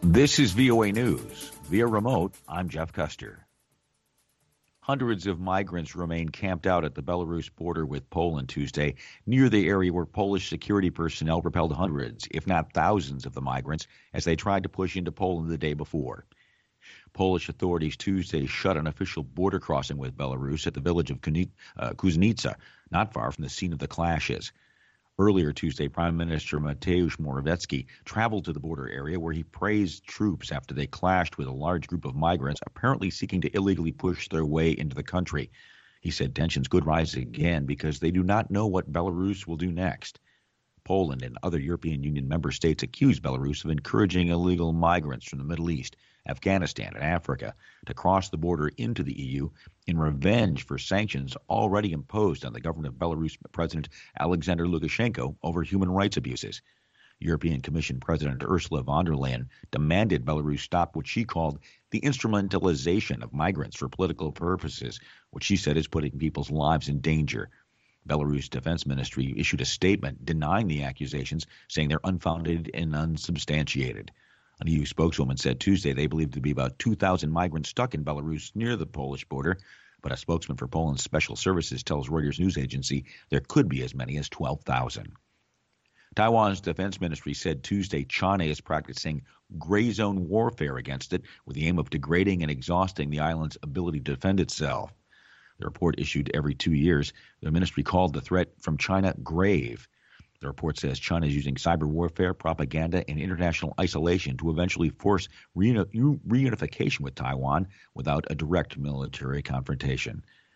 This is VOA News. Via remote, I'm Jeff Custer. Hundreds of migrants remain camped out at the Belarus border with Poland Tuesday, near the area where Polish security personnel repelled hundreds, if not thousands, of the migrants as they tried to push into Poland the day before. Polish authorities Tuesday shut an official border crossing with Belarus at the village of Kuznitsa, not far from the scene of the clashes. Earlier Tuesday, Prime Minister Mateusz Morawiecki traveled to the border area where he praised troops after they clashed with a large group of migrants apparently seeking to illegally push their way into the country. He said tensions could rise again because they do not know what Belarus will do next. Poland and other European Union member states accuse Belarus of encouraging illegal migrants from the Middle East, Afghanistan, and Africa to cross the border into the EU in revenge for sanctions already imposed on the government of Belarus President Alexander Lukashenko over human rights abuses. European Commission President Ursula von der Leyen demanded Belarus stop what she called the instrumentalization of migrants for political purposes, which she said is putting people's lives in danger. Belarus Defense Ministry issued a statement denying the accusations, saying they're unfounded and unsubstantiated. An EU spokeswoman said Tuesday they believe there to be about 2,000 migrants stuck in Belarus near the Polish border, but a spokesman for Poland's Special Services tells Reuters news agency there could be as many as 12,000. Taiwan's defense ministry said Tuesday China is practicing gray zone warfare against it with the aim of degrading and exhausting the island's ability to defend itself. The report, issued every 2 years, the ministry called the threat from China grave. The report says China is using cyber warfare, propaganda, and international isolation to eventually force reunification with Taiwan without a direct military confrontation.